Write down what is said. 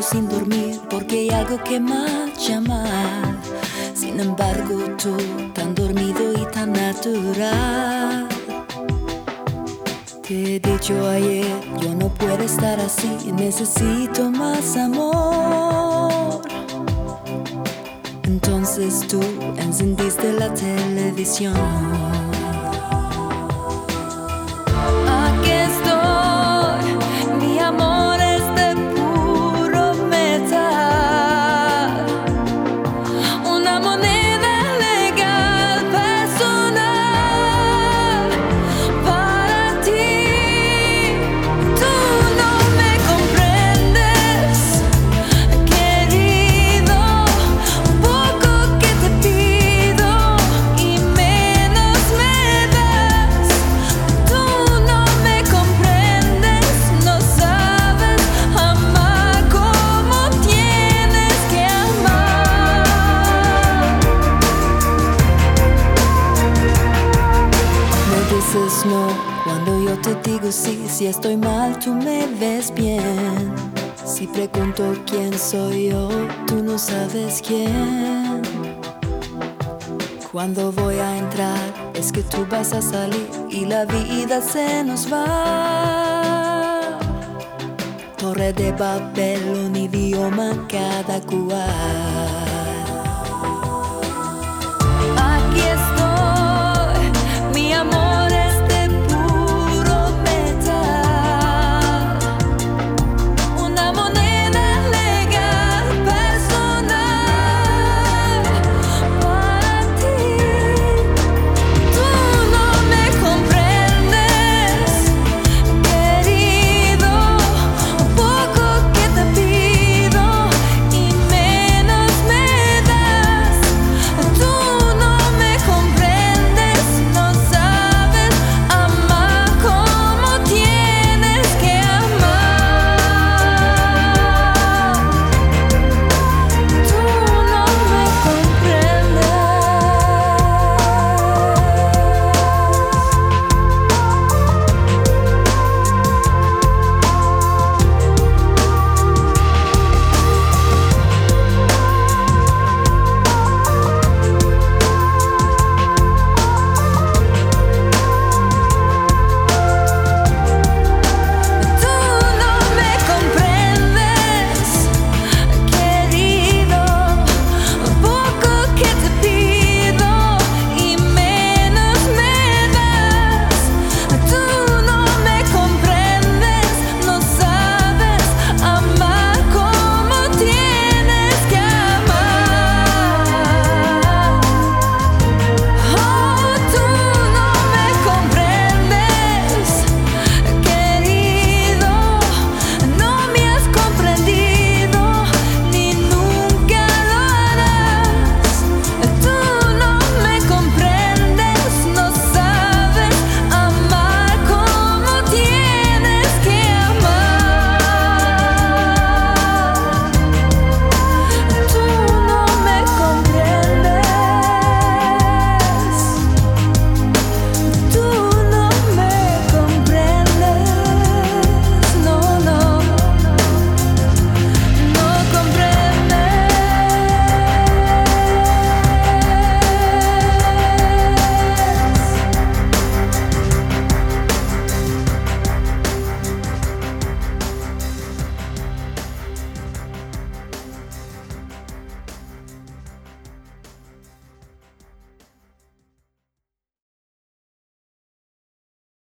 sin dormir porque hay algo que me llama. Sin embargo, tú tan dormido y tan natural. Te he dicho ayer, yo no puedo estar así, necesito más amor. Entonces tú encendiste la televisión. Aquí estoy, mi amor es de puro metal, una moneda legal personal para ti. Tú no me comprendes, querido, poco que te pido y menos me das. Tú no me comprendes, no sabes amar como tienes que amar. Me dices no cuando yo te digo sí. Si estoy mal, tú me ves bien. Si pregunto quién soy yo, tú no sabes quién. Cuando voy a entrar, es que tú vas a salir y la vida se nos va. Torre de Babel, un idioma cada cual. Aquí está.